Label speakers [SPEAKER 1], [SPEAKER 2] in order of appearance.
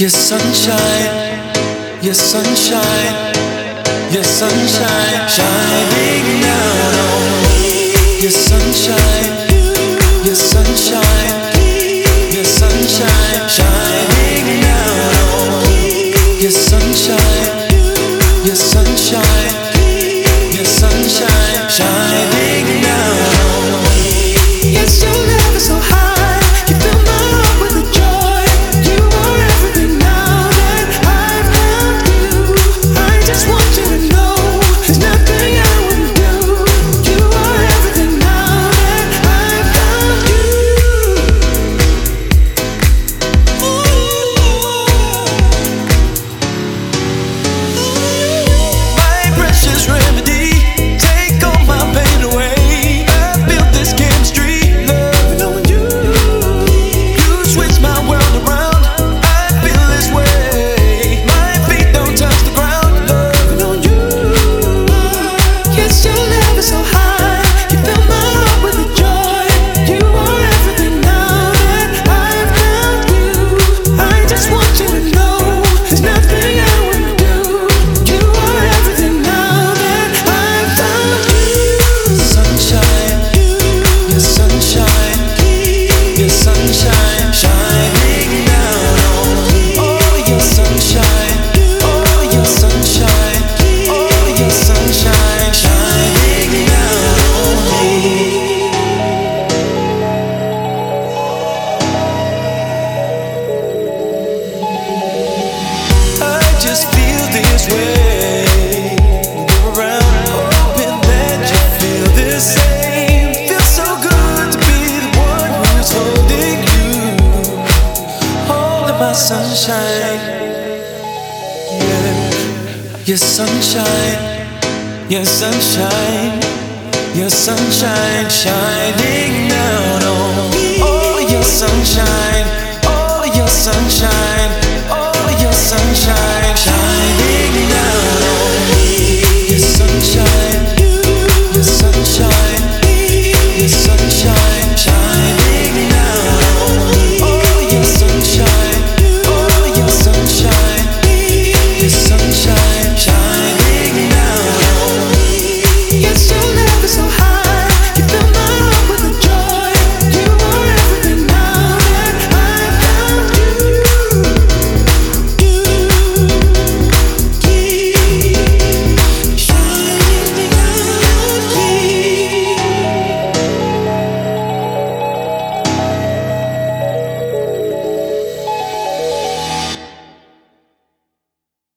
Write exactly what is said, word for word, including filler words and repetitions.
[SPEAKER 1] Your sunshine, your sunshine, your sunshine shining down on me. Your sunshine, your sunshine, your sunshine shining down on me. Your sunshine, your sunshine, your sunshine shining down on me.
[SPEAKER 2] Yes, your love is so high, you fill my heart with the joy. You are everything now that I've found you. I just want you to know there's nothing I wouldn't do. You are everything now that I've found you.
[SPEAKER 1] My precious remedy, take all my pain away. I built this chemistry, love knowing you. You switch my world around, I feel this way. My feet don't touch the ground, love knowing you.
[SPEAKER 2] Yes, your love is so high, you fill my heart with the joy. You are everything now that I've found you. I just want you to know there's nothing I wouldn't do. You are everything now that I've found you.
[SPEAKER 1] Sunshine, your sunshine, your sunshine shining down on me. Oh, your sunshine, oh, your sunshine, oh, your sunshine shining down on me. I just feel this way. Go around hoping that you feel the same. Feels so good to be the one who's holding you, holding my sunshine. Yeah, your sunshine, your sunshine, your sunshine shining down on me. Oh, your sunshine.